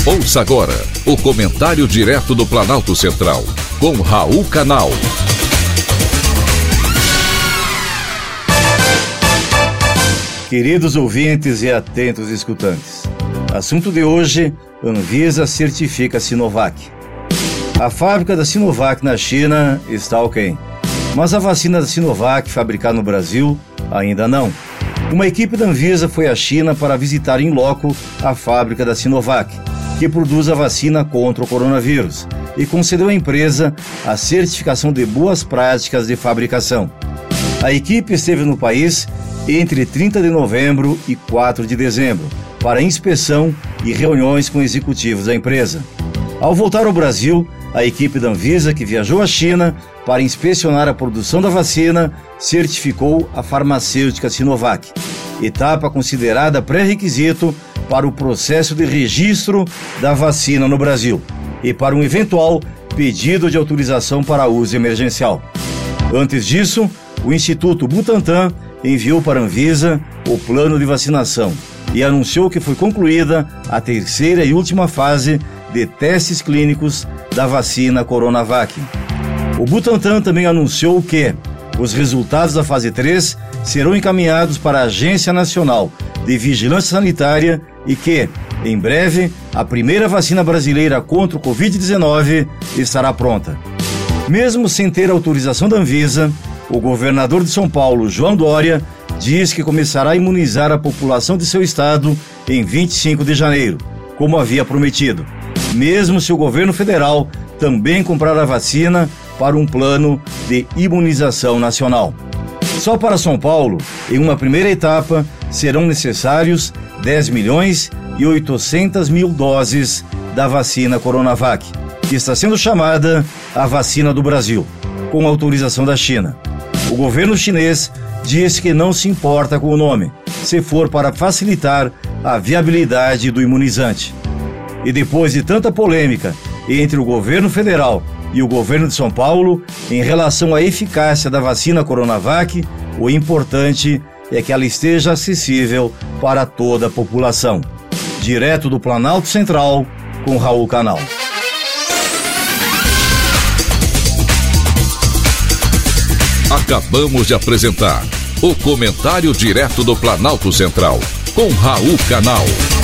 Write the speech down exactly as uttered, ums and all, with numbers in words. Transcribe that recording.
Ouça agora o comentário direto do Planalto Central, com Raul Canal. Queridos ouvintes e atentos escutantes, assunto de hoje: Anvisa certifica Sinovac. A fábrica da Sinovac na China está ok, mas a vacina da Sinovac fabricada no Brasil ainda não. Uma equipe da Anvisa foi à China para visitar em loco a fábrica da Sinovac, que produz a vacina contra o coronavírus, e concedeu à empresa a certificação de boas práticas de fabricação. A equipe esteve no país entre trinta de novembro e quatro de dezembro, para inspeção e reuniões com executivos da empresa. Ao voltar ao Brasil, a equipe da Anvisa, que viajou à China para inspecionar a produção da vacina, certificou a farmacêutica Sinovac, etapa considerada pré-requisito para o processo de registro da vacina no Brasil e para um eventual pedido de autorização para uso emergencial. Antes disso, o Instituto Butantan enviou para a Anvisa o plano de vacinação e anunciou que foi concluída a terceira e última fase de testes clínicos da vacina Coronavac. O Butantan também anunciou que os resultados da fase três serão encaminhados para a Agência Nacional de Vigilância Sanitária e que, em breve, a primeira vacina brasileira contra o covid dezenove estará pronta. Mesmo sem ter autorização da Anvisa, o governador de São Paulo, João Dória, diz que começará a imunizar a população de seu estado em vinte e cinco de janeiro, como havia prometido, mesmo se o governo federal também comprar a vacina para um plano de imunização nacional. Só para São Paulo, em uma primeira etapa, serão necessários dez milhões e oitocentas mil doses da vacina Coronavac, que está sendo chamada a vacina do Brasil, com autorização da China. O governo chinês diz que não se importa com o nome, se for para facilitar a viabilidade do imunizante. E depois de tanta polêmica entre o governo federal e o governo de São Paulo em relação à eficácia da vacina Coronavac, o importante é que ela esteja acessível para toda a população. Direto do Planalto Central, com Raul Canal. Acabamos de apresentar o comentário direto do Planalto Central, com Raul Canal.